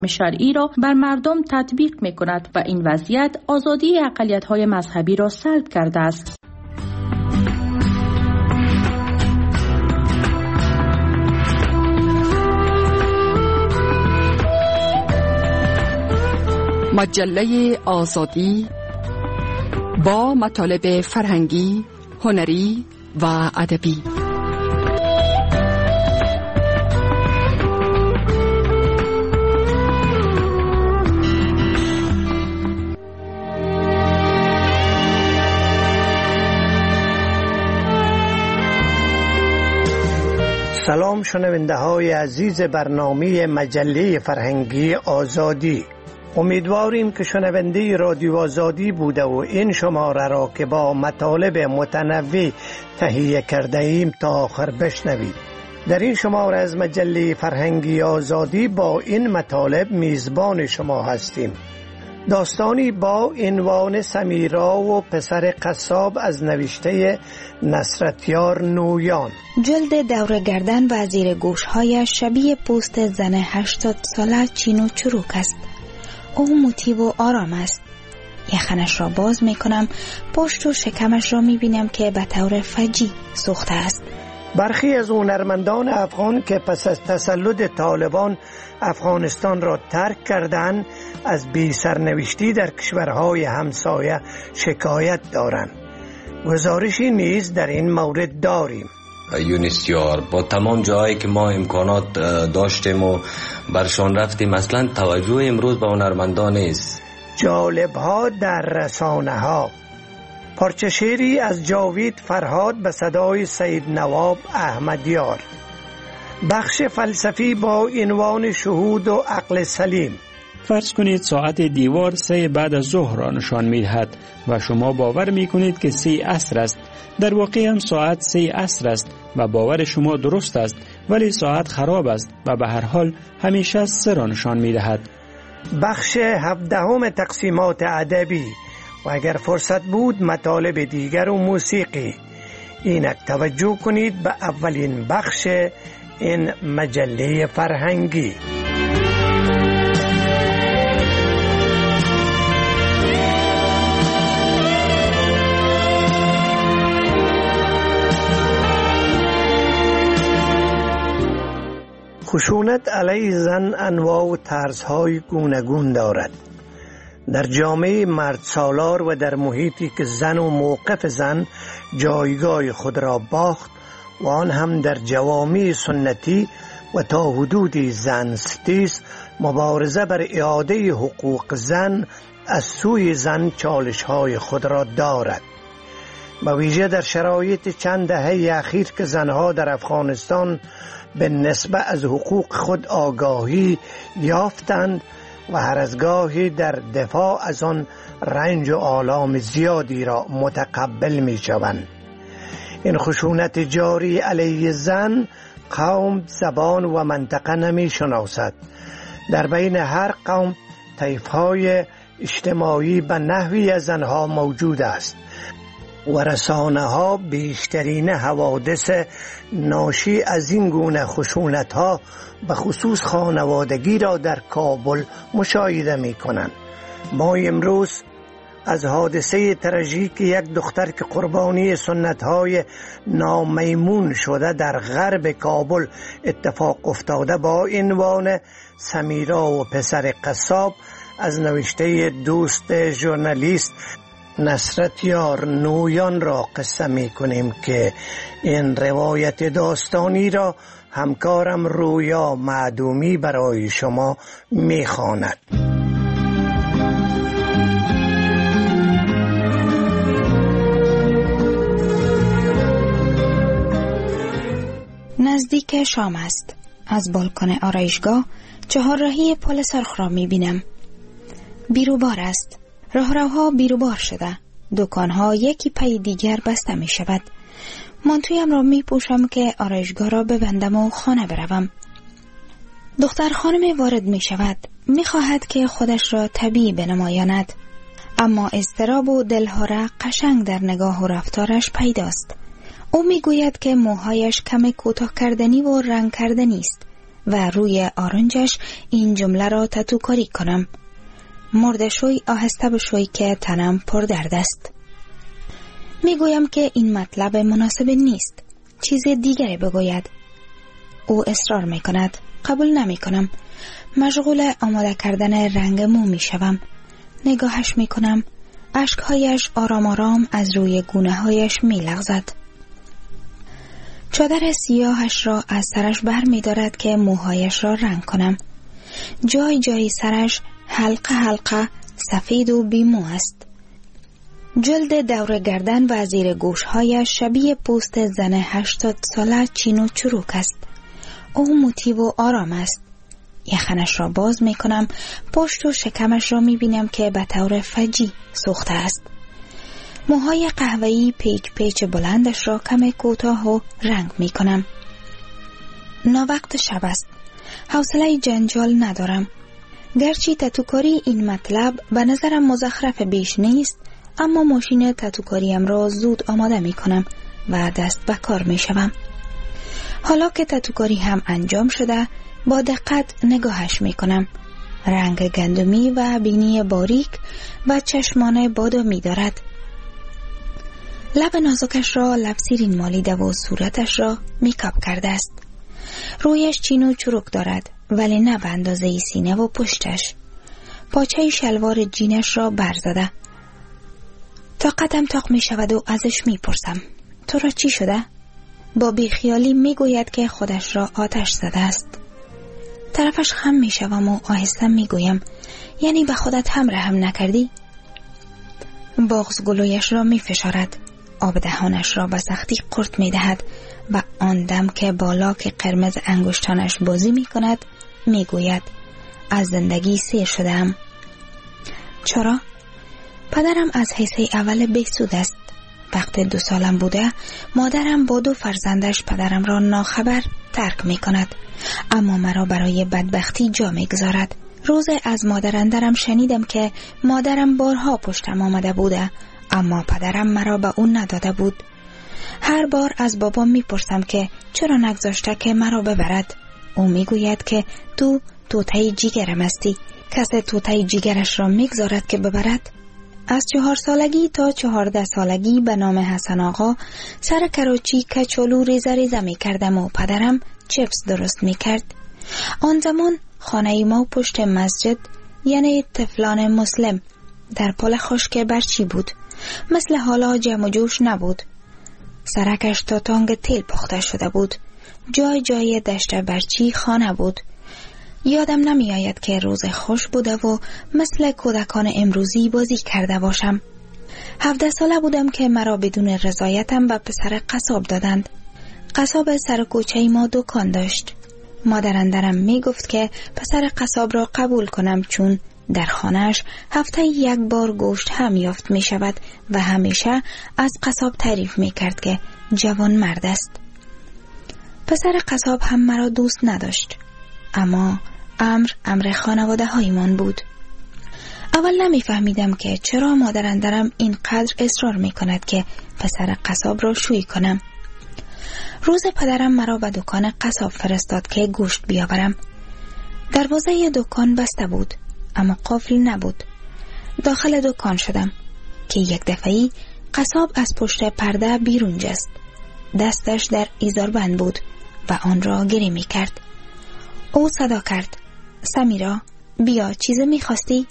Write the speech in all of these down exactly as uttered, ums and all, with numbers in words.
شرعی را بر مردم تطبیق می کند و این وضعیت آزادی اقلیت‌های مذهبی را سلب کرده است. مجله آزادی با مطالب فرهنگی، هنری و ادبی. سلام شنونده های عزیز برنامه مجله فرهنگی آزادی. امیدواریم که شنونده رادیو آزادی بوده و این شماره را که با مطالب متنوع تهیه کرده ایم تا آخر بشنوید. در این شماره از مجله فرهنگی آزادی با این مطالب میزبان شما هستیم. داستانی با عنوان سمیرا و پسر قصاب از نوشته نصرتیار نویان. جلد دور گردن و زیر گوش‌هایش شبیه پوست زن هشتاد ساله چین و چروک است. او مطیع و آرام است. یخنش را باز می کنم، پشت و شکمش را می بینم که به طور فجی سوخته است. برخی از هنرمندان افغان که پس از تسلط طالبان افغانستان را ترک کردند از بی سرنوشتی در کشورهای همسایه شکایت دارند. گزارشی نیز در این مورد داریم. یونسیار با تمام جایی که ما امکانات داشتیم و برشان رفتیم، اصلا توجه امروز به هنرمندان نیست. جالب ها در رسانه ها. پارچه شعری از جاوید فرهاد به صدای سید نواب احمدیار. بخش فلسفی با عنوان شهود و عقل سلیم. فرض کنید ساعت دیوار سه بعد از ظهر را نشان می‌دهد و شما باور می‌کنید که سه عصر است. در واقع هم ساعت سه عصر است و باور شما درست است، ولی ساعت خراب است و به هر حال همیشه سه را نشان می‌دهد. بخش هفدهم تقسیمات ادبی و اگر فرصت بود مطالب دیگر و موسیقی. اینک توجه کنید به اولین بخش این مجله فرهنگی. خشونت علیه زن انواع و طرزهای گوناگون دارد. در جامعه مرد سالار و در محیطی که زن و موقف زن جایگاه خود را باخت و آن هم در جوامع سنتی و تا حدودی زن ستیز، مبارزه بر اعاده حقوق زن از سوی زن چالش‌های خود را دارد. به ویژه در شرایط چند دهه اخیر که زنها در افغانستان به نسبت از حقوق خود آگاهی یافتند و هر از گاهی در دفاع از آن رنج و آلام زیادی را متقبل می شوند. این خشونت جاری علیه زن قوم، زبان و منطقه نمی شناسد. در بین هر قوم طیف‌های اجتماعی به نحوی از زنها موجود است و رسانه ها بیشترین حوادث ناشی از این گونه خشونت ها به خصوص خانوادگی را در کابل مشاهده می کنند. ما امروز از حادثه تراژیک یک دختر که قربانی سنت های نامیمون شده در غرب کابل اتفاق افتاده با عنوان سمیرا و پسر قصاب از نوشته دوست ژورنالیست نصرتیار نویان را قصه می کنیم که این روایت داستانی را همکارم رویا معدومی برای شما می خواند. نزدیک شام است. از بالکن آرایشگاه چهارراهی پل سرخ را می بینم. بیروبار است. راهروها بیروبار شده. دکانها یکی پی دیگر بسته می شود. مانتویم را می پوشم که آرایشگاه را ببندم و خانه بروم. دختر خانم وارد می شود. می خواهد که خودش را طبیعی بنمایاند. اما اضطراب و دلهره قشنگ در نگاه و رفتارش پیداست. او می گوید که موهایش کم کوتاه کردنی و رنگ کردنی است. و روی آرنجش این جمله را تتوکاری کنم: مرده شوی آهسته بشوی که تنم پر درد است. می گویم که این مطلب مناسب نیست، چیز دیگری بگوید. او اصرار می کند. قبول نمی کنم. مشغول آماده کردن رنگ مو می شوم. نگاهش می کنم. اشکهایش آرام آرام از روی گونه هایش می لغزد. چادر سیاهش را از سرش بر می دارد که موهایش را رنگ کنم. جای جای سرش حلقه حلقه سفید و بیمو است. جلد دور گردن و زیر گوشهایش شبیه پوست زن هشتاد ساله چین و چروک است. او موتیو و آرام است. یخنش را باز می کنم. پشت و شکمش را می بینم که به طور فجی سوخته است. موهای قهوه‌ای پیچ پیچ بلندش را کم کوتاه و رنگ می کنم. ناوقت شب است. حوصله جنجال ندارم. گرچه تتوکاری این مطلب به نظرم مزخرف بیش نیست، اما ماشین تتوکاریم را زود آماده می کنم و دست به کار می شوم. حالا که تتوکاری هم انجام شده، با دقت نگاهش می کنم. رنگ گندمی و بینی باریک و چشمان بادو می دارد. لب نازکش را لب سیرین مالیده و صورتش را میکاپ کرده است. رویش چین و چروک دارد، ولی نه به اندازه سینه و پشتش. پاچه شلوار جینش را برزده. طاقتم طاق می شود و ازش می پرسم: تو را چی شده؟ با بیخیالی می گوید که خودش را آتش زده است. طرفش خم می شوم و آهسته می گویم: یعنی به خودت هم رحم نکردی؟ بغض گلویش را می فشارد. آب دهانش را به سختی قورت می دهد و آن دم که بالا که قرمز انگشتانش بازی می کند می گوید: از زندگی سیر شدم. چرا؟ پدرم از حیث اول بهسود است. وقتی دو سالم بوده مادرم با دو فرزندش پدرم را ناخبر ترک می کند، اما مرا برای بدبختی جا می گذارد. روز از مادرندرم شنیدم که مادرم بارها پشتم آمده بوده، اما پدرم مرا به اون نداده بود. هر بار از بابام میپرسم که چرا نگذاشته که مرا ببرد. او میگوید که تو توته جیگرم هستی. کسی توته جیگرش را میگذارد که ببرد؟ از چهار سالگی تا چهارده سالگی به نام حسن آقا سر کراچی کچالو ریزه ریزه میکردم و پدرم چپس درست میکرد. آن زمان خانه ما پشت مسجد، یعنی طفلان مسلم، در پل خشک برچی بود. مثل حالا جمع و جوش نبود. سرکش تا تانگ تیل پخته شده بود. جای جای دشت برچی خانه بود. یادم نمی آید که روز خوش بوده و مثل کودکان امروزی بازی کرده باشم. هفده ساله بودم که مرا بدون رضایتم به پسر قصاب دادند. قصاب سر کوچه ما دکان داشت. مادرندرم می گفت که پسر قصاب را قبول کنم، چون در خانهش هفته یک بار گوشت هم یافت می شود و همیشه از قصاب تعریف می کرد که جوان مرد است. پسر قصاب هم مرا دوست نداشت، اما امر امر خانواده هایمان بود. اول نمی فهمیدم که چرا مادرندرم اینقدر اصرار می کند که پسر قصاب را شوی کنم. روز پدرم مرا به دکان قصاب فرستاد که گوشت بیاورم. دروازه دکان بسته بود، اما قفل نبود. داخل دکان شدم که یک دفعی قصاب از پشت پرده بیرون جست. دستش در ایزاربند بود و آن را گری می کرد. او صدا کرد: سمیرا بیا، چیزی می خواستی؟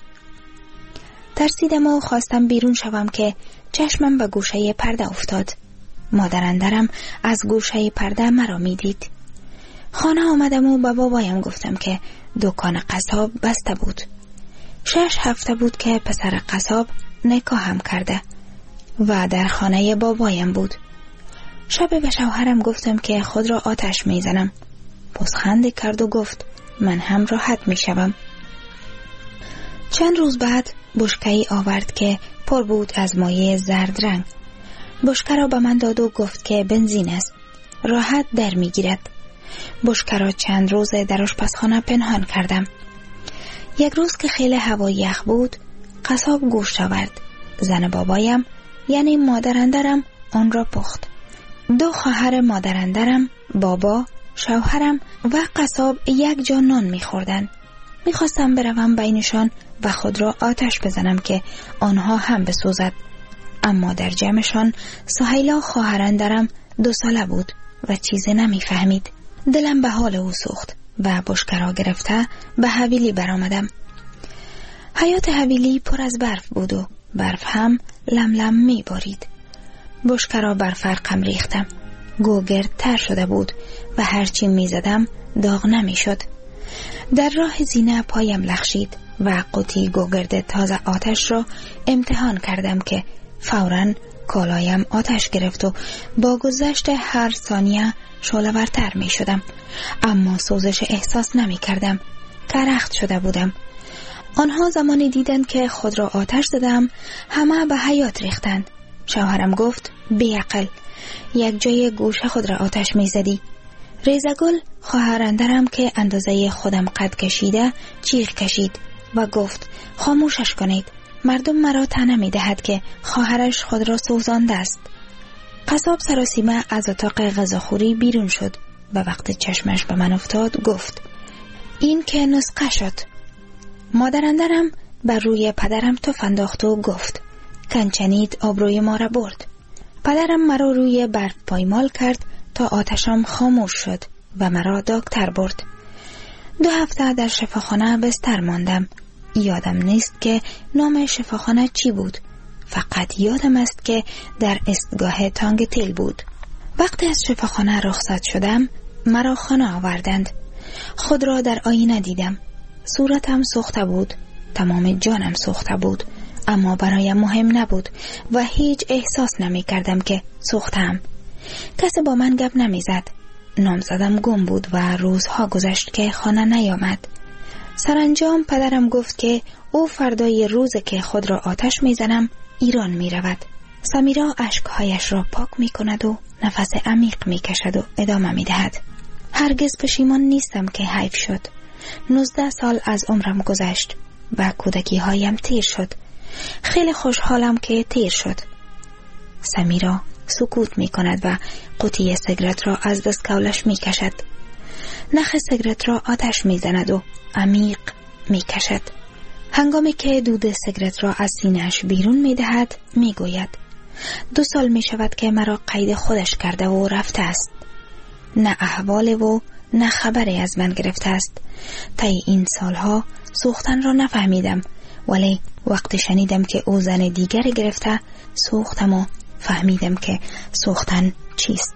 ترسیدم و خواستم بیرون شوم که چشمم به گوشه پرده افتاد. مادرندرم از گوشه پرده مرا می دید. خانه آمدم و به بابایم گفتم که دکان قصاب بسته بود. شش هفته بود که پسر قصاب نکاهم کرده و در خانه بابایم بود. شب به شوهرم گفتم که خود را آتش می زنم. پوزخندی کرد و گفت من هم راحت می شوم. چند روز بعد بشکه‌ای آورد که پر بود از مایع زرد رنگ. بشکه را به من داد و گفت که بنزین است، راحت در می گیرد. بشکه را چند روز در آشپزخانه پنهان کردم. یک روز که خیلی هوا یخ بود، قصاب گوشت آورد. زن بابایم یعنی مادرندرم آن را پخت. دو خواهر مادرندرم، بابا، شوهرم و قصاب یک جا نان می‌خوردند. می‌خواستم بروم بینشان و خود را آتش بزنم که آنها هم بسوزد. اما در جمعشان سهیلا خواهرندرم دو ساله بود و چیزی نمی‌فهمید. دلم به حال او سوخت و بشکه گرفته به حویلی برآمدم. حیات حویلی پر از برف بود و برف هم لم لم می بارید. بشکه را بر فرقم ریختم. گوگرد تر شده بود و هرچی می زدم داغ نمی شد. در راه زینه پایم لغزید و قوطی گوگرد تازه آتش را امتحان کردم که فوراً کالایم آتش گرفت و با گذشت هر ثانیه شعله‌ورتر می شدم. اما سوزش احساس نمی کردم. کرخت شده بودم. آنها زمانی دیدند که خود را آتش زدم همه به حیات ریختند. شوهرم گفت بیعقل، یک جای گوشه خود را آتش می زدی. ریزگل خواهرندرم که اندازه خودم قد کشیده چیغ کشید و گفت خاموشش کنید، مردم مرا طعنه می دهد که خواهرش خود را سوزانده است. قصاب سراسیمه از اتاق غذاخوری بیرون شد و وقتی چشمش به من افتاد گفت این که نسخه شد. مادرندرم بر روی پدرم تف انداخت و گفت کنچنید آبروی ما را برد. پدرم مرا روی برف پایمال کرد تا آتشم خاموش شد و مرا دکتر برد. دو هفته در شفاخانه بستر ماندم. یادم نیست که نام شفاخانه چی بود. فقط یادم است که در استگاه تانگ تیل بود. وقتی از شفاخانه رخصت شدم مرا خانه آوردند. خود را در آینه دیدم. صورتم سوخته بود. تمام جانم سوخته بود. اما برایم مهم نبود و هیچ احساس نمی کردم که سوختم. کسی با من گپ نمی زد. نامزدم گم بود و روزها گذشت که خانه نیامد. سرانجام پدرم گفت که او فردای روز که خود را آتش می زنم ایران می رود. سمیرا اشکهایش را پاک می کند و نفس عمیق می کشد و ادامه می دهد. هرگز پشیمان نیستم که حیف شد. نوزده سال از عمرم گذشت و کودکی هایم تیر شد. خیلی خوشحالم که تیر شد. سمیرا سکوت می کند و قوطی سیگرت را از دستکولش می کشد. نخ سیگرت را آتش می زند و عمیق می کشد. هنگامی که دود سیگرت را از سینه‌اش بیرون می دهد می گوید دو سال می شود که مرا قید خودش کرده و رفته است. نه احوال و نه خبری از من گرفته است. طی این سالها سوختن را نفهمیدم، ولی وقتی شنیدم که او زن دیگر گرفته سوختم و فهمیدم که سوختن چیست.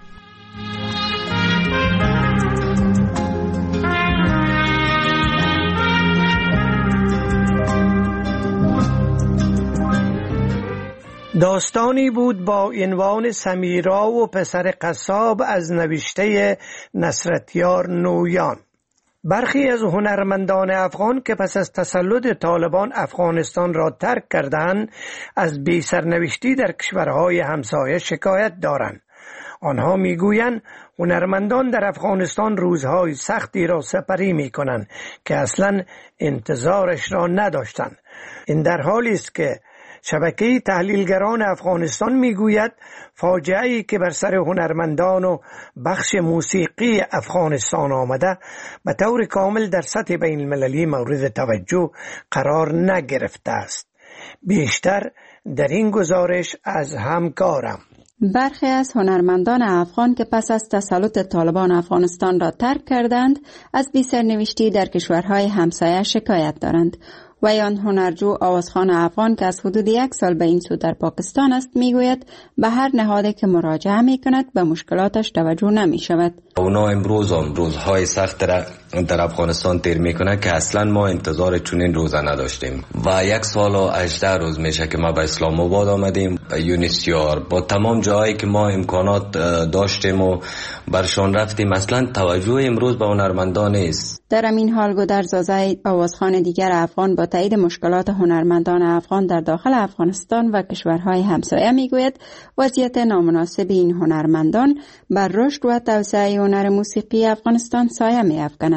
داستانی بود با عنوان سمیرا و پسر قصاب از نوشته نصرتیار نویان. برخی از هنرمندان افغان که پس از تسلط طالبان افغانستان را ترک کردند از بی سرنوشتی در کشورهای همسایه شکایت دارند. آنها میگویند هنرمندان در افغانستان روزهای سختی را سپری میکنند که اصلا انتظارش را نداشتند. این در حالی است که شبکه تحلیلگران افغانستان میگوید فاجعه‌ای که بر سر هنرمندان و بخش موسیقی افغانستان آمده به طور کامل در سطح بین المللی مورد توجه قرار نگرفته است. بیشتر در این گزارش از همکارم. برخی از هنرمندان افغان که پس از تسلط طالبان افغانستان را ترک کردند از بی سرنوشتی در کشورهای همسایه شکایت دارند. و آن هنرجو آوازخوان افغان که از حدود یک سال به این سو در پاکستان است میگوید به هر نهادی که مراجعه می کند به مشکلاتش توجه نمی شود. اونا امروز هم روزهای سخت در افغانستان تیر میکنه که اصلا ما انتظار چنین روزا نداشتیم و یک سال و هجده روز میشه که ما به اسلام آباد آمدیم، یونیسیار با تمام جایی که ما امکانات داشتیم و برشان رفتیم. اصلا توجه امروز به هنرمندان نیست. در این حال گودرزازه آوازخوان دیگر افغان با تایید مشکلات هنرمندان افغان در داخل افغانستان و کشورهای همسایه میگوید وضعیت نامناسب این هنرمندان بر رشد و توسعه هنر موسیقی افغانستان سایه می‌افکند.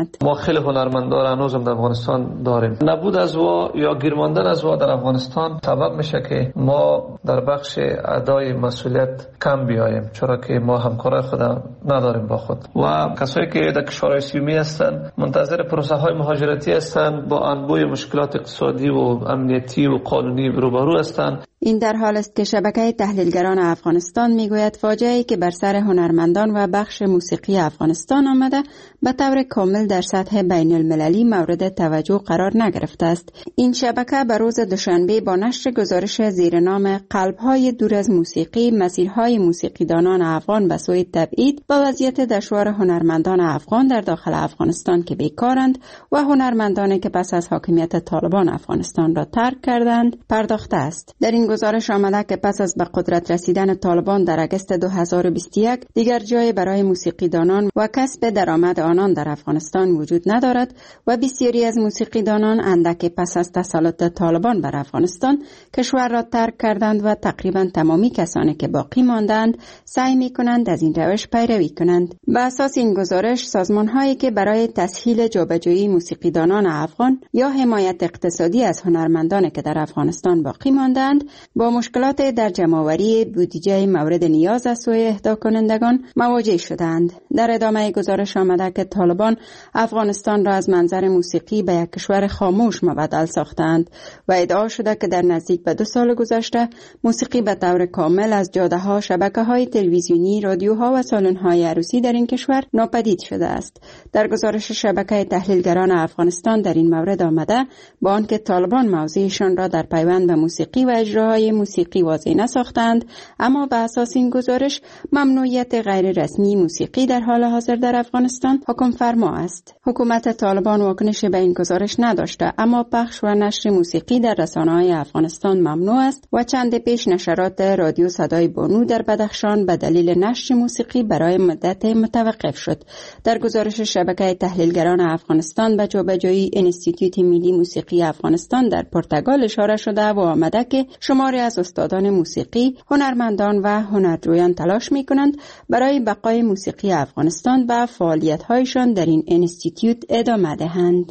کند. ما خیلی هنرمندان هنوزم در افغانستان داریم. نبود از وا یا گیرماندن از وا در افغانستان سبب میشه که ما در بخش ادای مسئولیت کم بیاییم، چرا که ما همکارای خود نداریم با خود و کسایی که در کشورهای سیومی هستند منتظر پروسه های مهاجرتی هستند، با انبوه مشکلات اقتصادی و امنیتی و قانونی روبرو هستند. این در حال است که شبکه تحلیلگران افغانستان میگوید فاجعه‌ای که بر سر هنرمندان و بخش موسیقی افغانستان آمده به طور کامل در سطح بین المللی مورد توجه قرار نگرفته است. این شبکه به روز دوشنبه با نشر گزارش زیر نام قلب‌های دور از موسیقی، مسیرهای موسیقیدانان افغان به سوی تبعید با وضعیت دشوار هنرمندان افغان در داخل افغانستان که بیکارند و هنرمندانی که پس از حاکمیت طالبان افغانستان را ترک کردند پرداخته است. در این گزارش آمده که پس از به قدرت رسیدن طالبان در اگست دو هزار و بیست و یک دیگر جای برای موسیقیدانان و کسب درآمد آنان در افغانستان وجود ندارد و بسیاری از موسیقیدانان اندک پس از تسلط طالبان بر افغانستان کشور را ترک کردند و تقریبا تمامی کسانی که باقی ماندند سعی می‌کنند از این روش پیروی کنند. به اساس این گزارش سازمان‌هایی که برای تسهیل جابجایی موسیقیدانان افغان یا حمایت اقتصادی از هنرمندانی که در افغانستان باقی ماندند با مشکلات در جمع‌آوری بودجه مورد نیاز از سوی اهدا کنندگان مواجه شدند. در ادامه گزارش آمده که طالبان افغانستان را از منظر موسیقی به یک کشور خاموش مبدل ساختند و ادعا شده که در نزدیک به دو سال گذشته موسیقی به طور کامل از جاده‌ها، شبکه‌های تلویزیونی، رادیوها و سالن‌های عروسی در این کشور ناپدید شده است. در گزارش شبکه تحلیلگران افغانستان در این مورد آمده با آنکه طالبان موضعشان را در پیوند به موسیقی و اجراهای موسیقی واضح نساختند، اما به اساس این گزارش ممنوعیت غیر رسمی موسیقی در حال حاضر در افغانستان حکم فرما است. حکومت طالبان واکنش به این گزارش نداشته، اما پخش و نشر موسیقی در رسانه‌های افغانستان ممنوع است و چند پیش نشرات رادیو صدای بانو در بدخشان به دلیل نشر موسیقی برای مدت متوقف شد. در گزارش شبکه تحلیلگران افغانستان به جابجایی انستیتوت ملی موسیقی افغانستان در پرتغال اشاره شده و آمده که شماری از استادان موسیقی، هنرمندان و هنرجویان تلاش می‌کنند برای بقای موسیقی افغانستان و فعالیت‌هایشان در این انستیتوت ادامه دهند.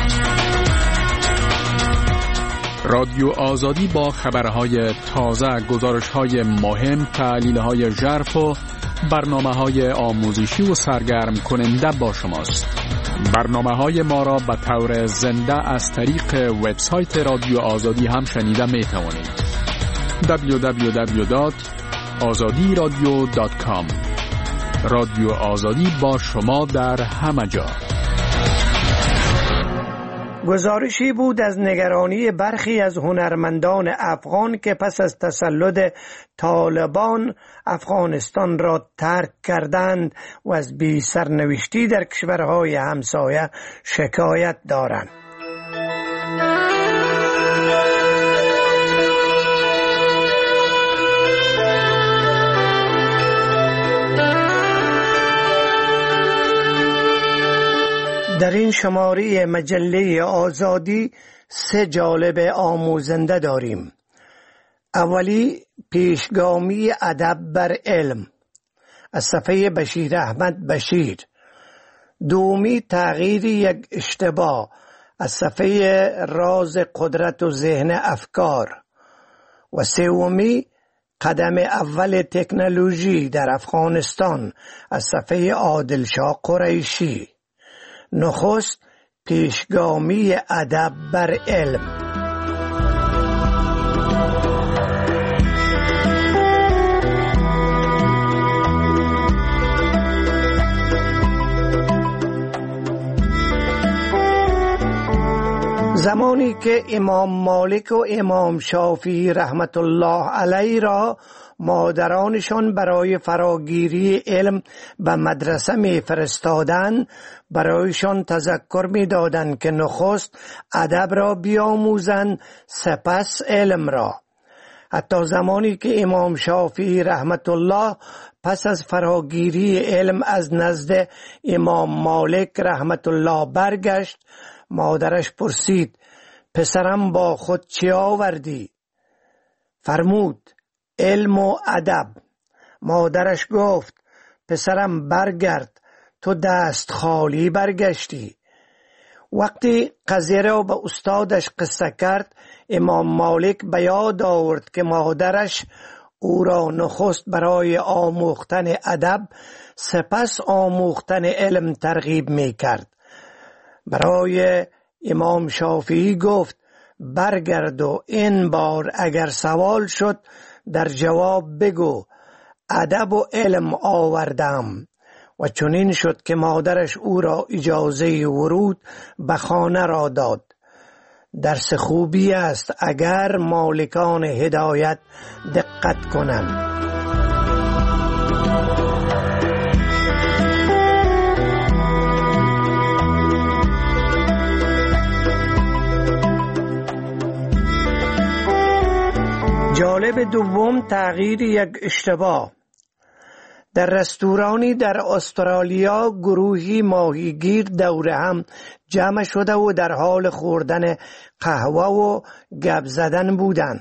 رادیو آزادی با خبرهای تازه، گزارش‌های مهم، تحلیل‌های ژرف و برنامه‌های آموزشی و سرگرم کننده با شماست. برنامه‌های ما را به طور زنده از طریق وبسایت رادیو آزادی هم شنیده می‌توانید. دبلیو دبلیو دبلیو دات آزادی رادیو دات کام. رادیو آزادی با شما در همه جا. گزارشی بود از نگرانی برخی از هنرمندان افغان که پس از تسلط طالبان افغانستان را ترک کردند و از بی سرنوشتی در کشورهای همسایه شکایت دارند. در این شماره مجله آزادی سه جالب آموزنده داریم. اولی پیشگامی ادب بر علم از صفحه بشیر احمد بشیر. دومی تغییر یک اشتباه از صفحه راز قدرت و ذهن افکار. و سومی قدم اول تکنولوژی در افغانستان از صفحه عادلشاه قریشی. نخست پیشگامی ادب بر علم. زمانی که امام مالک و امام شافعی رحمت الله علیه را مادرانشان برای فراگیری علم به مدرسه می فرستادند، برایشان تذکر می دادند که نخست ادب را بیاموزند سپس علم را. حتی زمانی که امام شافعی رحمت الله پس از فراگیری علم از نزد امام مالک رحمت الله برگشت، مادرش پرسید پسرم با خود چه آوردی؟ فرمود علم و ادب. مادرش گفت پسرم برگرد، تو دست خالی برگشتی. وقتی قضیه را به استادش قصه کرد، امام مالک به یاد آورد که مادرش او را نخست برای آموختن ادب سپس آموختن علم ترغیب می کرد. برای امام شافعی گفت برگرد و این بار اگر سوال شد در جواب بگو ادب و علم آوردم. و چنین شد که مادرش او را اجازه ورود به خانه را داد. درس خوبی است اگر مالکان هدایت دقت کنند. جالب دوم، تغییر یک اشتباه. در رستورانی در استرالیا گروهی ماهیگیر دور هم جمع شده و در حال خوردن قهوه و گپ زدن بودند.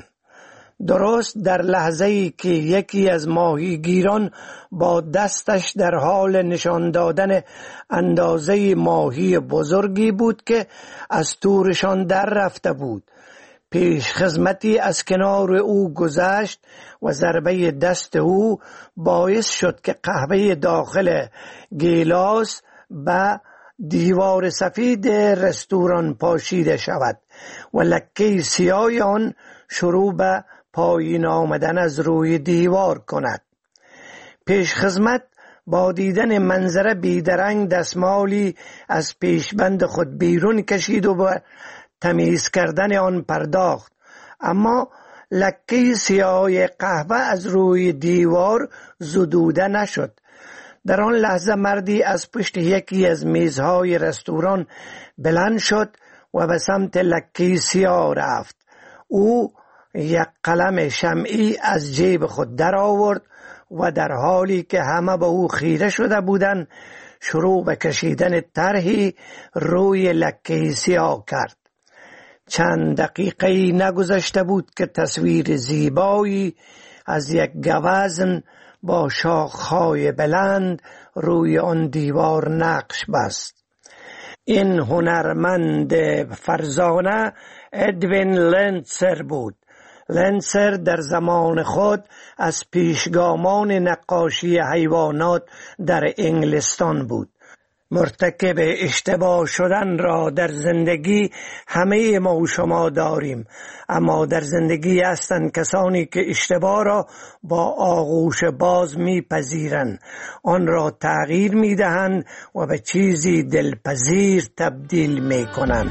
درست در لحظه‌ای که یکی از ماهیگیران با دستش در حال نشان دادن اندازه ماهی بزرگی بود که از تورشان در رفته بود، پیش خدمتی از کنار او گذشت و ضربه دست او باعث شد که قهوه داخل گیلاس به دیوار سفید رستوران پاشیده شود و لکه سیاه آن شروع به پایین آمدن از روی دیوار کند. پیش خدمت با دیدن منظره بیدرنگ دستمالی از پیشبند خود بیرون کشید و به تمیز کردن آن پرداخت، اما لکه سیاه قهوه از روی دیوار زدوده نشد. در آن لحظه مردی از پشت یکی از میزهای رستوران بلند شد و به سمت لکه سیاه رفت. او یک قلم شمعی از جیب خود در آورد و در حالی که همه به او خیره شده بودند شروع به کشیدن طرحی روی لکه سیاه کرد. چند دقیقه نگذشته بود که تصویر زیبایی از یک گوزن با شاخهای بلند روی آن دیوار نقش بست. این هنرمند فرزانه ادوین لنسر بود. لنسر در زمان خود از پیشگامان نقاشی حیوانات در انگلستان بود. مرتکب اشتباه شدن را در زندگی همه ما و شما داریم، اما در زندگی هستند کسانی که اشتباه را با آغوش باز میپذیرند، آن را تغییر میدهند و به چیزی دلپذیر تبدیل میکنند.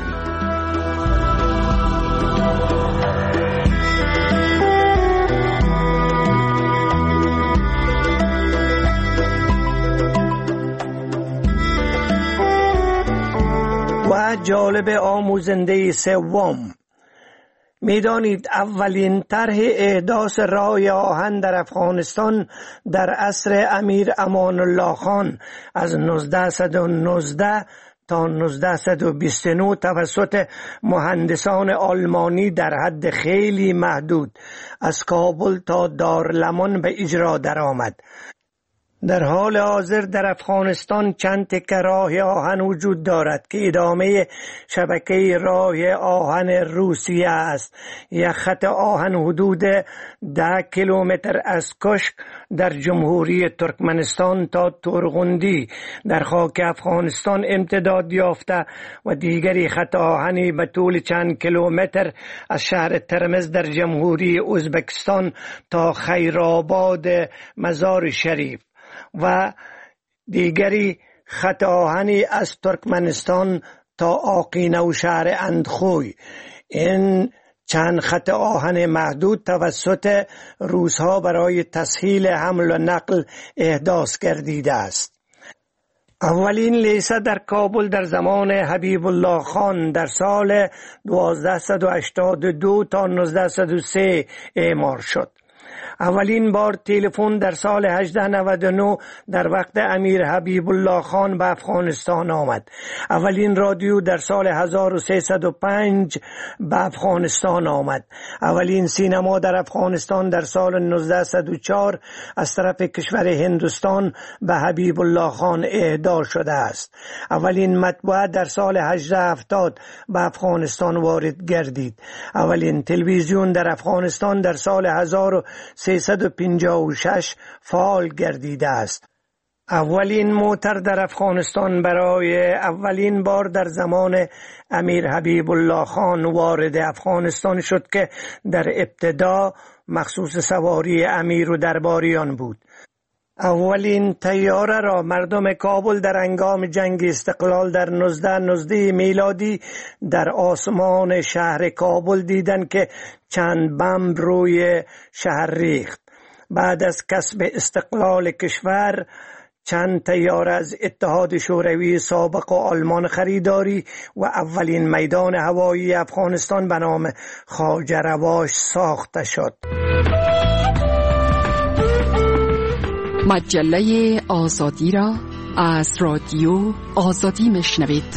و جالب آموزنده سوم، میدانید اولین طرح احداث راه آهن در افغانستان در عصر امیر امان الله خان از نوزده نوزده تا نوزده بیست و نه توسط مهندسان آلمانی در حد خیلی محدود از کابل تا دارالمان به اجرا درآمد. در حال حاضر در افغانستان چند تکه راه آهن وجود دارد که ادامه شبکه راه آهن روسیه است. یک خط آهن حدود ده کیلومتر از کشک در جمهوری ترکمنستان تا تورغوندی در خاک افغانستان امتداد یافته و دیگری خط آهنی به طول چند کیلومتر از شهر ترمز در جمهوری ازبکستان تا خیرآباد مزار شریف و دیگری خط آهنی از ترکمنستان تا آقینه و شهر اندخوی. این چند خط آهن محدود توسط روس‌ها برای تسهیل حمل و نقل احداث گردیده است. اولین لیسه در کابل در زمان حبیب الله خان در سال دوازده هشتاد و دو تا نوزده صد و سه اعمار شد. اولین بار تلفن در سال هجده نود و نه در وقت امیر حبیب الله خان به افغانستان آمد. اولین رادیو در سال هزار و سیصد و پنج به افغانستان آمد. اولین سینما در افغانستان در سال نوزده صد و چهار از طرف کشور هندوستان به حبیب الله خان اهدا شده است. اولین مطبوعه در سال هجده هفتاد به افغانستان وارد گردید. اولین تلویزیون در افغانستان در سال هزار و سیصد و پنجاه و شش فعال گردیده است. اولین موتر در افغانستان برای اولین بار در زمان امیر حبیب الله خان وارد افغانستان شد که در ابتدا مخصوص سواری امیر و درباریان بود. اولین طیاره را مردم کابل در هنگام جنگ استقلال در نوزده نوزده میلادی در آسمان شهر کابل دیدند که چند بمب روی شهر ریخت. بعد از کسب استقلال کشور چند طیاره از اتحاد شوروی سابق و آلمان خریداری و اولین میدان هوایی افغانستان به نام خواجه رواش ساخته شد. مجله آزادی را از رادیو آزادی میشنوید.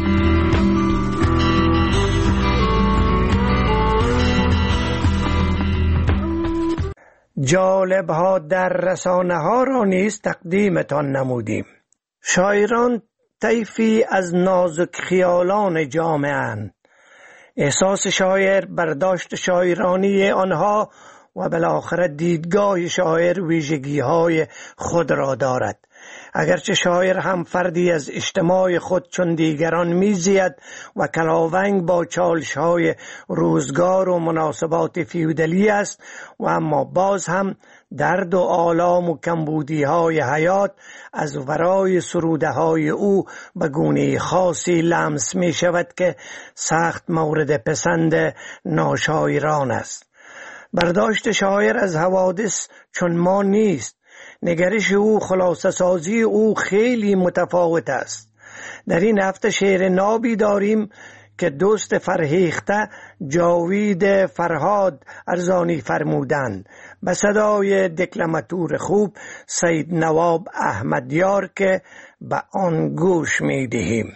جالب ها در رسانه ها را نیز تقدیمتان نمودیم. شاعران طیفی از نازک خیالان جامعه اند. احساس شاعر، برداشت شاعرانی آنها و بالاخره دیدگاه شاعر ویژگی های خود را دارد. اگرچه شاعر هم فردی از اجتماع خود چون دیگران میزید و کلاونگ با چالش های روزگار و مناسبات فیودالی است و اما باز هم درد و آلام و کمبودی های حیات از ورای سروده های او به گونه خاصی لمس می شود که سخت مورد پسند ناشاعران است. برداشت شاعر از حوادث چون ما نیست. نگرش او، خلاصه سازی او خیلی متفاوت است. در این هفته شعر نابی داریم که دوست فرهیخته جاوید فرهاد ارزانی فرمودند به صدای دکلماتور خوب سید نواب احمدیار که به آن گوش می دهیم.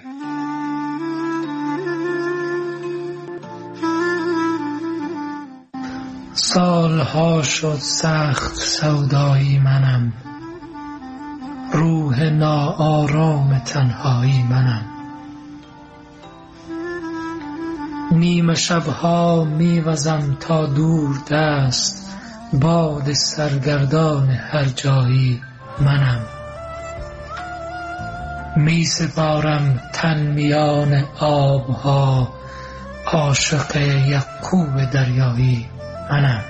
سالها شد سخت سودایی منم، روح ناآرام تنهایی منم. نیمه شبها میوزم تا دور دست، باد سرگردان هر جایی منم. می سپارم تن میان آبها، عاشق یک کوه دریایی منم.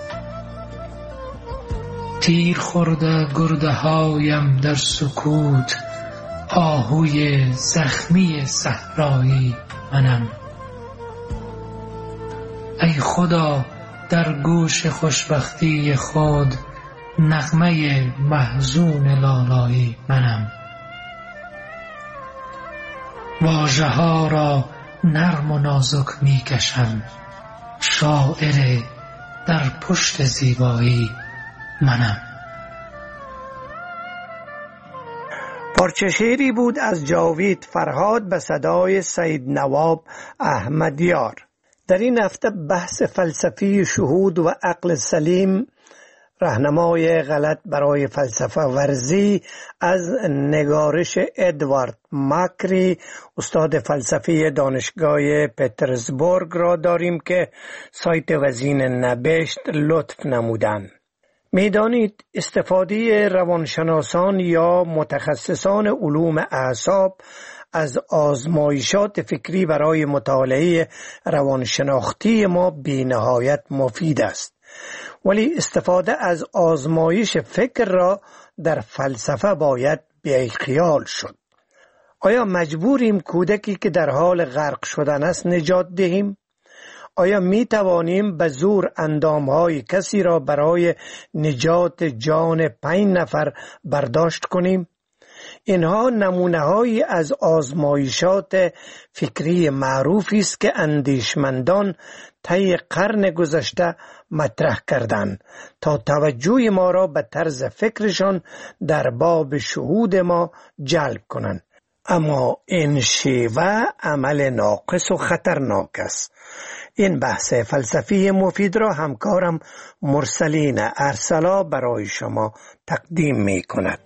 تیر خورده گرده هایم در سکوت، آهوی زخمی صحرایی منم. ای خدا در گوش خوشبختی خود، نغمه محزون لالایی منم. واژه ها را نرم و نازک می کشم، شاعر در پشت زیبایی منم. پارچه شعری بود از جاوید فرهاد به صدای سید نواب احمدیار. در این هفته بحث فلسفی شهود و عقل سلیم، راهنمای غلط برای فلسفه ورزی، از نگارش ادوارد ماکری استاد فلسفی دانشگاه پترزبورگ را داریم که سایت وزین نبشت لطف نمودند. میدانید استفاده روانشناسان یا متخصصان علوم اعصاب از آزمایشات فکری برای مطالعه روانشناختی ما بی نهایت مفید است. ولی استفاده از آزمایش فکر را در فلسفه باید بی‌خیال شد. آیا مجبوریم کودکی که در حال غرق شدن است نجات دهیم؟ آیا می توانیم به زور اندامهای کسی را برای نجات جان پنج نفر برداشت کنیم؟ اینها نمونه‌هایی از آزمایشات فکری معروفی است که اندیشمندان طی قرن گذشته مطرح کردند تا توجه ما را به طرز فکرشان در باب شهود ما جلب کنند. اما این شیوه عمل ناقص و خطرناک است. این بحث فلسفی مفید را همکارم مرسلین ارسلا برای شما تقدیم می کند.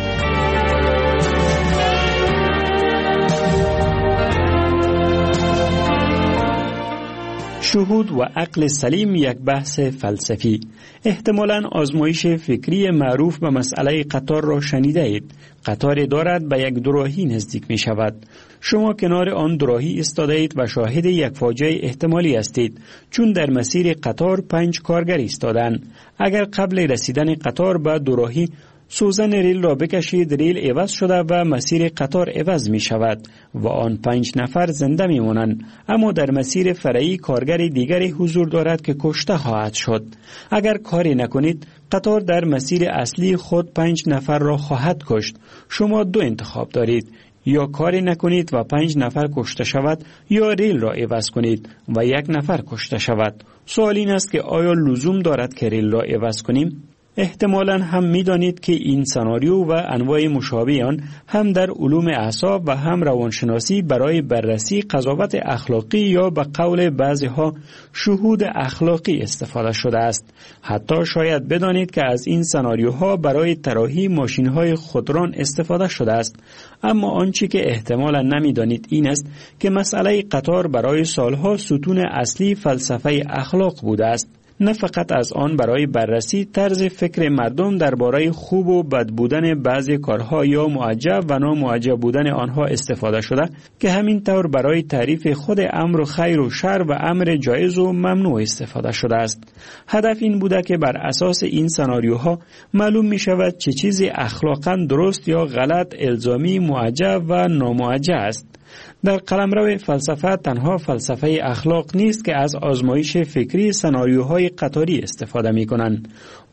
شهود و عقل سلیم یک بحث فلسفی. احتمالاً آزمایش فکری معروف به مسئله قطار را شنیده اید. قطاری دارد به یک دوراهی نزدیک می شود. شما کنار آن دوراهی ایستاده اید و شاهد یک فاجعه احتمالی هستید، چون در مسیر قطار پنج کارگر ایستادند. اگر قبل رسیدن قطار به دوراهی سوزن ریل را بکشید، ریل عوض شده و مسیر قطار عوض می شود و آن پنج نفر زنده می مانند، اما در مسیر فرعی کارگر دیگری حضور دارد که کشته خواهد شد. اگر کاری نکنید قطار در مسیر اصلی خود پنج نفر را خواهد کشت. شما دو انتخاب دارید، یا کاری نکنید و پنج نفر کشته شود، یا ریل را عوض کنید و یک نفر کشته شود. سوال این است که آیا لزوم دارد که ریل را عوض کنیم؟ احتمالاً هم می دانید که این سناریو و انواع مشابه آن هم در علوم اعصاب و هم روانشناسی برای بررسی قضاوت اخلاقی یا به قول بعضی ها شهود اخلاقی استفاده شده است. حتی شاید بدانید که از این سناریوها برای طراحی ماشین‌های خودران استفاده شده است. اما آنچه که احتمالاً نمی دانید این است که مسئله قطار برای سالها ستون اصلی فلسفه اخلاق بوده است. نه فقط از آن برای بررسی طرز فکر مردم درباره خوب و بد بودن بعضی کارها یا معجب و نامعجب بودن آنها استفاده شده، که همین طور برای تعریف خود امر و خیر و شر و امر جایز و ممنوع استفاده شده است. هدف این بوده که بر اساس این سناریوها معلوم می شود چه چیزی اخلاقاً درست یا غلط، الزامی، معجب و نامعجب است. در قلمرو فلسفه تنها فلسفه اخلاق نیست که از آزمایش فکری سناریوهای قطاری استفاده می کنند.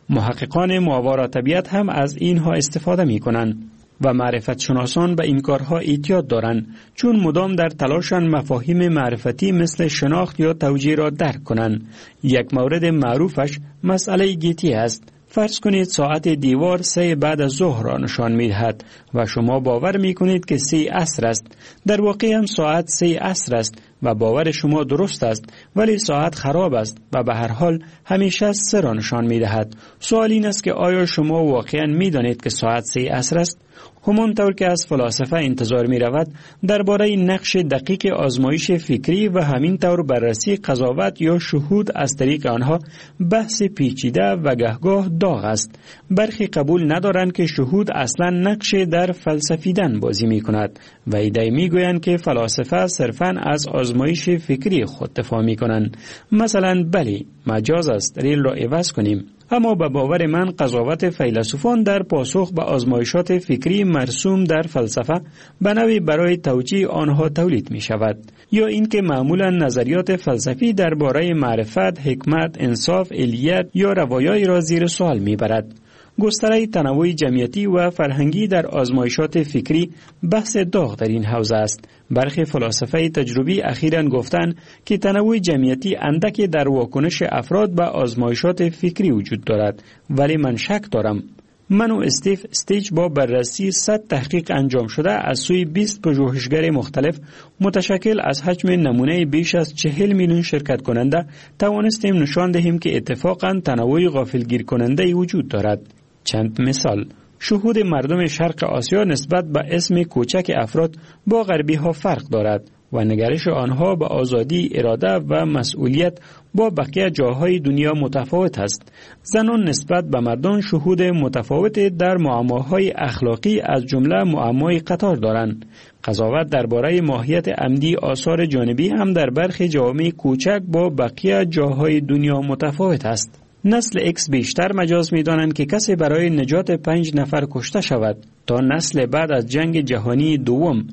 محققان ماورا طبیعت هم از اینها استفاده می کنند و معرفت شناسان به این کارها اعتیاد دارند، چون مدام در تلاشند مفاهیم معرفتی مثل شناخت یا توجیه را درک کنند. یک مورد معروفش مسئله گیتی است. فرض کنید ساعت دیوار سه بعد از ظهر را نشان می دهد و شما باور می کنید که سه عصر است. در واقع هم ساعت سه عصر است و باور شما درست است، ولی ساعت خراب است و به هر حال همیشه سه را نشان می دهد. سوال این است که آیا شما واقعا می دانید که ساعت سه عصر است؟ همانطور که از فلاسفه انتظار می رود، درباره نقش دقیق آزمایش فکری و همین طور بررسی قضاوت یا شهود از طریق آنها بحث پیچیده و گهگاه داغ است. برخی قبول ندارند که شهود اصلا نقش در فلسفیدن بازی می کند و ایده می گویند که فلاسفه صرفاً از آزمایش فکری خود دفاع می کنند. مثلا بلی، مجاز است ریل را عوض کنیم. اما به باور من قضاوت فیلسوفان در پاسخ به آزمایشات فکری مرسوم در فلسفه به نوعی برای توجیه آنها تولید می شود، یا اینکه معمولا نظریات فلسفی درباره معرفت، حکمت، انصاف، علیت یا روایای را زیر سوال می برد. گستره تنوع جمعیتی و فرهنگی در آزمایشات فکری بحث داغ در این حوزه است. برخی فلاسفه تجربی اخیراً گفتند که تنوع جمعیتی اندکی در واکنش افراد به آزمایشات فکری وجود دارد، ولی من شک دارم. من و استیف استیج با بررسی صد تحقیق انجام شده از سوی بیست پژوهشگر مختلف متشکل از حجم نمونه بیش از چهل میلیون شرکت کننده توانستیم نشان دهیم که اتفاقاً تنوع غافلگیر کننده وجود دارد. چند مثال: شهود مردم شرق آسیا نسبت به اسم کوچک افراد با غربی ها فرق دارد و نگرش آنها به آزادی، اراده و مسئولیت با بقیه جاهای دنیا متفاوت است. زنان نسبت به مردان شهود متفاوت در معماهای اخلاقی از جمله معمای قطار دارند. قضاوت درباره ماهیت عمدی آثار جانبی هم در برخی جوامع کوچک با بقیه جاهای دنیا متفاوت است. نسل اکس بیشتر مجاز می دانند که کسی برای نجات پنج نفر کشته شود تا نسل بعد از جنگ جهانی دوم.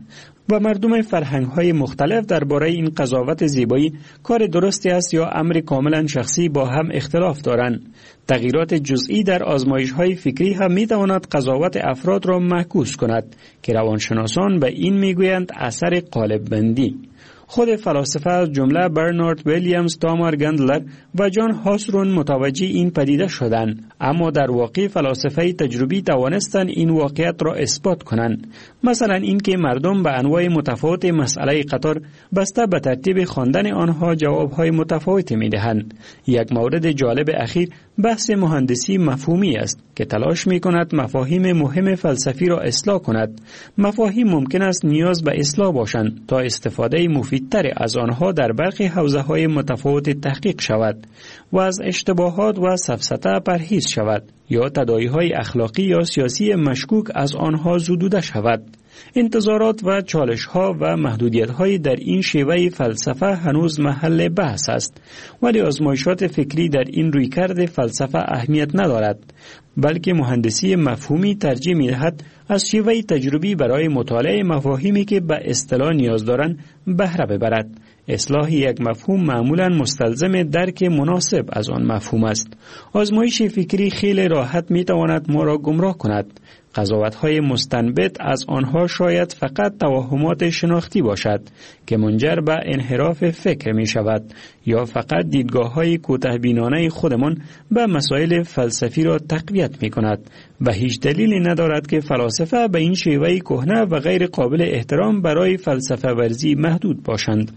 و مردم فرهنگ‌های مختلف درباره این قضاوت زیبایی کار درستی است یا امر کاملا شخصی با هم اختلاف دارند. تغییرات جزئی در آزمایش‌های فکری هم می‌تواند قضاوت افراد را معکوس کند که روانشناسان به این می‌گویند اثر قالب‌بندی. خود فلاسفه از جمله برنارد ویلیامز، تامار گندلر و جان هاسرون متوجه این پدیده شدند، اما در واقع فلاسفه تجربی توانستند این واقعیت را اثبات کنند. مثلا اینکه مردم به انواع متفاوت مسئله قطار بسته به ترتیب خواندن آنها جوابهای متفاوتی می‌دهند. یک مورد جالب اخیر بحث مهندسی مفهومی است که تلاش می‌کند مفاهیم مهم فلسفی را اصلاح کند. مفاهیم ممکن است نیاز به اصلاح باشند تا استفاده مفیدتر از آنها در برخی حوزه‌های متفاوت تحقیق شود و از اشتباهات و سفسطه پرهیز شود یا تداعی‌های اخلاقی یا سیاسی مشکوک از آنها زدوده شود. انتظارات و چالش‌ها و محدودیت‌های در این شیوه فلسفه هنوز محل بحث است، ولی آزمایشات فکری در این رویکرد فلسفه اهمیت ندارد، بلکه مهندسی مفهومی ترجیح می‌دهد از شیوه تجربی برای مطالعه مفاهیمی که به اصطلاح نیاز دارند بهره ببرد. اصلاح یک مفهوم معمولاً مستلزم درک مناسب از آن مفهوم است. آزمایش فکری خیلی راحت می‌تواند ما را گمراه کند. قضاوت‌های مستنبط از آنها شاید فقط توهمات شناختی باشد که منجر به انحراف فکر می شود یا فقط دیدگاه‌های کوتاه‌بینانه خودمان به مسائل فلسفی را تقویت می کند و هیچ دلیلی ندارد که فلاسفه به این شیوه کهنه و غیر قابل احترام برای فلسفه ورزی محدود باشند.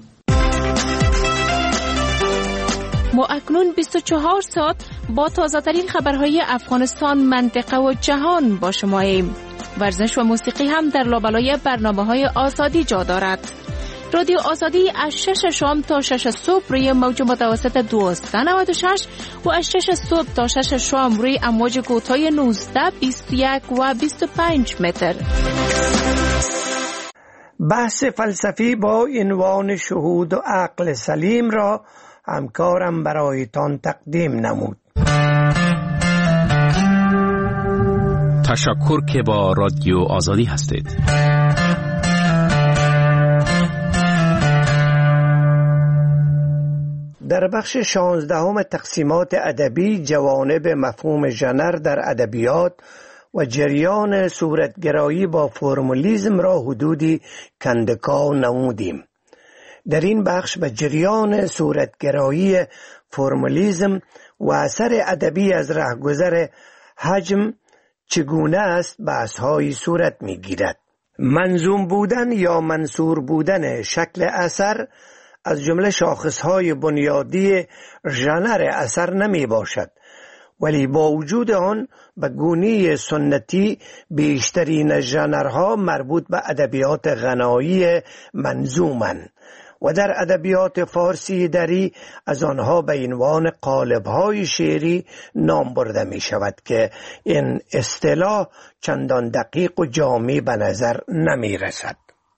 ما اکنون بیست و چهار ساعت با تازه‌ترین خبرهای افغانستان، منطقه و جهان با شماییم. ورزش و موسیقی هم در لابلای برنامه‌های آزادی جا دارد. رادیو آزادی از شش شام تا شش صبح روی موج متوسط دویست و نود و شش و از شش صبح تا شش شام روی امواج کوتاه نوزده، بیست و یک و بیست و پنج متر. بحث فلسفی با عنوان شهود و عقل سلیم را همکارم برایتان تقدیم نمود. تشکر که با رادیو آزادی هستید. در بخش شانزدهم تقسیمات ادبی جوانب مفهوم ژنر در ادبیات و جریان صورتگرایی با فرمولیسم را حدودی کندکاو نمودیم. در این بخش به جریان صورتگرایی فرمولیسم و اثر ادبی از رهگذر حجم چگونه است بحث‌هایی صورت می‌گیرد. منظوم بودن یا منثور بودن شکل اثر از جمله شاخص‌های بنیادی ژنر اثر نمی باشد، ولی با وجود آن به گونه سنتی بیشترین ژنرها مربوط به ادبیات غنایی منظومند و در ادبیات فارسی دری از آنها به عنوان قالب‌های شعری نام برده می شود که این اصطلاح چندان دقیق و جامع به نظر نمی رسد.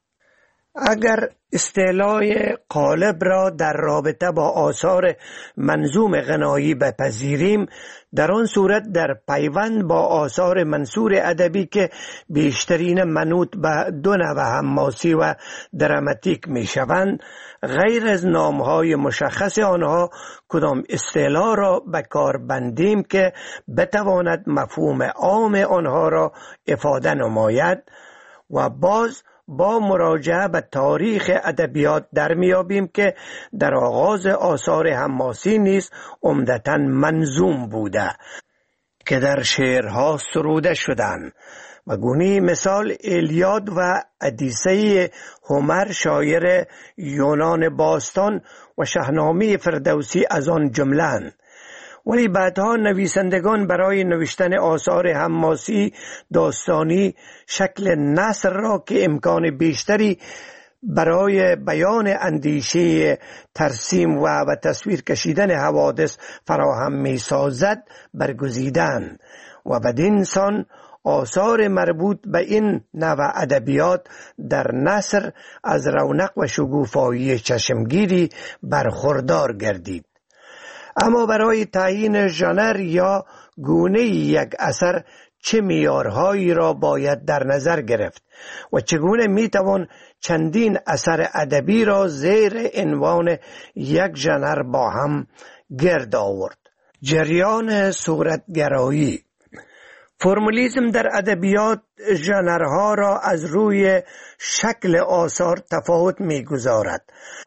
اگر اصطلاح قالب را در رابطه با آثار منظوم غنایی بپذیریم، در آن صورت در پیوند با آثار منثور ادبی که بیشترین منوط به دو نوع حماسی و دراماتیک می شوند، غیر از نامهای مشخص آنها کدام اصطلاح را به کار بندیم که بتواند مفهوم عام آنها را افاده نماید و باز با مراجعه به تاریخ ادبیات در میابیم که در آغاز آثار حماسی نیز عمدتاً منظوم بوده که در شعرها سروده شدند. و گونه مثال ایلیاد و ادیسه هومر شاعر یونان باستان و شاهنامه فردوسی از آن جمله‌اند. ولی بعدها نویسندگان برای نوشتن آثار حماسی داستانی شکل نثر را که امکان بیشتری برای بیان اندیشه ترسیم و و تصویر کشیدن حوادث فراهم می سازد برگزیدند و بدین سان آثار مربوط به این نوع ادبیات در نثر از رونق و شگوفایی چشمگیری برخوردار گردید. اما برای تعیین ژنر یا گونه یک اثر چه معیارهایی را باید در نظر گرفت و چگونه میتوان چندین اثر ادبی را زیر عنوان یک ژانر با هم گرد آورد. جریان صورتگرایی. فرمولیسم در ادبیات ژانرها را از روی شکل آثار تفاوت می‌گذارد،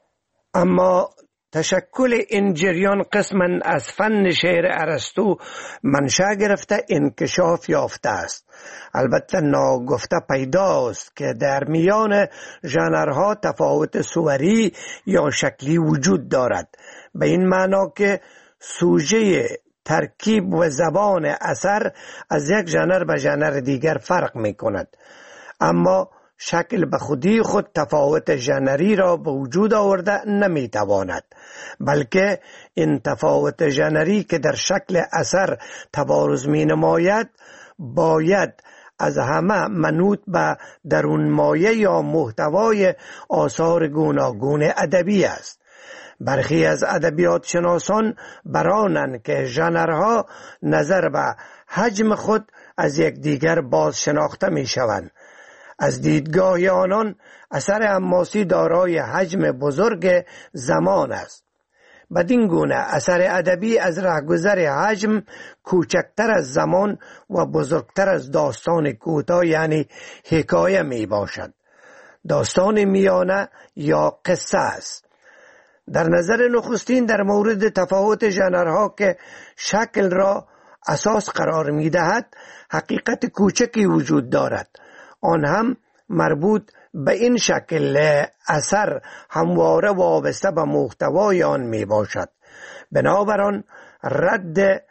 اما تشکل این جریان قسماً از فن شعر ارسطو منشأ گرفته انکشاف یافته است. البته ناگفته پیداست که در میان ژانرها تفاوت صوری یا شکلی وجود دارد، به این معنا که سوژه، ترکیب و زبان اثر از یک ژانر به ژانر دیگر فرق می کند، اما شکل به خودی خود تفاوت ژانری را به وجود آورده نمی تواند، بلکه این تفاوت ژانری که در شکل اثر تبارز می نماید باید از همه منوط به درون مایه یا محتوای آثار گوناگون ادبی است. برخی از ادبیات شناسان برانند که ژانرها نظر به حجم خود از یکدیگر باز شناخته می شوند. از دیدگاه آنان اثر حماسی دارای حجم بزرگ زمان است. بدین گونه اثر ادبی از رهگذر حجم کوچکتر از زمان و بزرگتر از داستان کوتاه یعنی حکایه می باشد. داستان میانه یا قصه است. در نظر نخستین در مورد تفاوت ژانرها که شکل را اساس قرار می دهد حقیقت کوچکی وجود دارد، آن هم مربوط به این شکل اثر همواره وابسته به محتوای آن می باشد. بنابراین رد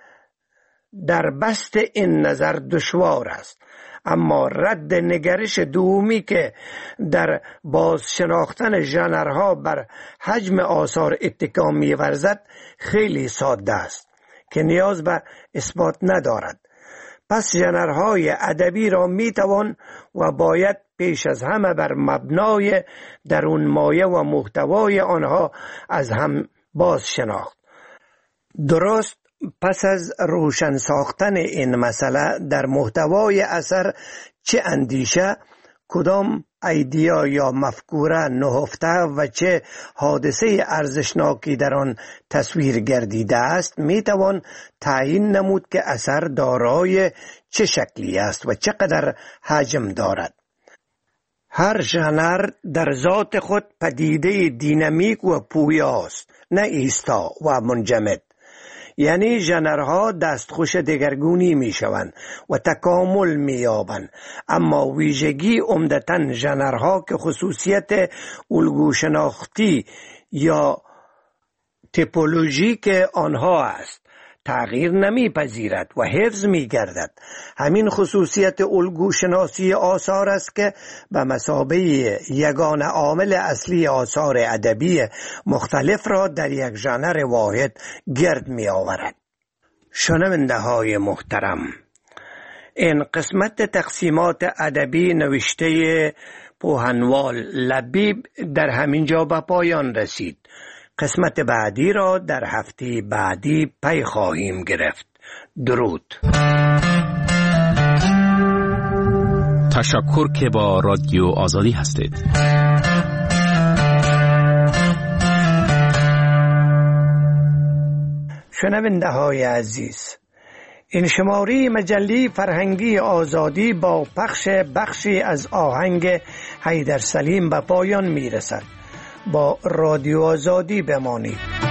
در بست این نظر دشوار است، اما رد نگرش دومی که در باز شناختن ژانرها بر حجم آثار اتکا می ورزد خیلی ساده است که نیاز به اثبات ندارد. پس ژانرهای ادبی را می توان و باید پیش از همه بر مبنای درون مایه و محتوای آنها از هم باز شناخت. درست پس از روشن ساختن این مسئله در محتوای اثر چه اندیشه، کدام ایدیا یا مفکوره نهفته و چه حادثه ارزشناکی در آن تصویر گردیده است می توان تعیین نمود که اثر دارای چه شکلی است و چقدر حجم دارد. هر ژانر در ذات خود پدیده دینامیک و پویاست، نه ایستا و منجمد. یعنی ژانرها دستخوش دگرگونی می شوند و تکامل می یابند، اما ویژگی عمدتاً ژانرها که خصوصیت الگو شناختی یا تیپولوژیک آنها است تغییر نمی پذیرد و حفظ می گردد. همین خصوصیت الگو شناسی آثار است که به مثابه یگان عامل اصلی آثار ادبی مختلف را در یک ژانر واحد گرد می آورد. شنونده های محترم، این قسمت تقسیمات ادبی نوشته پوهنوال لبیب در همین جا به پایان رسید. قسمت بعدی را در هفته بعدی پی خواهیم گرفت. درود. تشکر که با رادیو آزادی هستید. شنونده های عزیز، این شماره مجله فرهنگی آزادی با پخش بخشی از آهنگ حیدر سلیم به پایان می رسد. با رادیو آزادی بمانید.